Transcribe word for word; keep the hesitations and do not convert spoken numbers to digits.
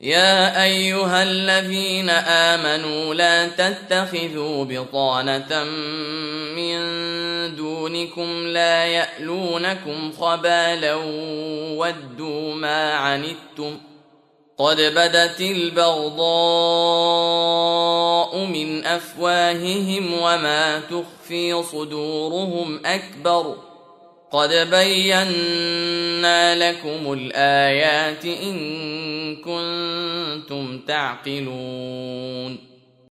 يا أيها الذين آمنوا لا تتخذوا بطانة من دونكم لا يألونكم خبالا ودوا ما عنتم قد بدت البغضاء من أفواههم وما تخفي صدورهم أكبر قد بينا لكم الآيات إن كنتم تعقلون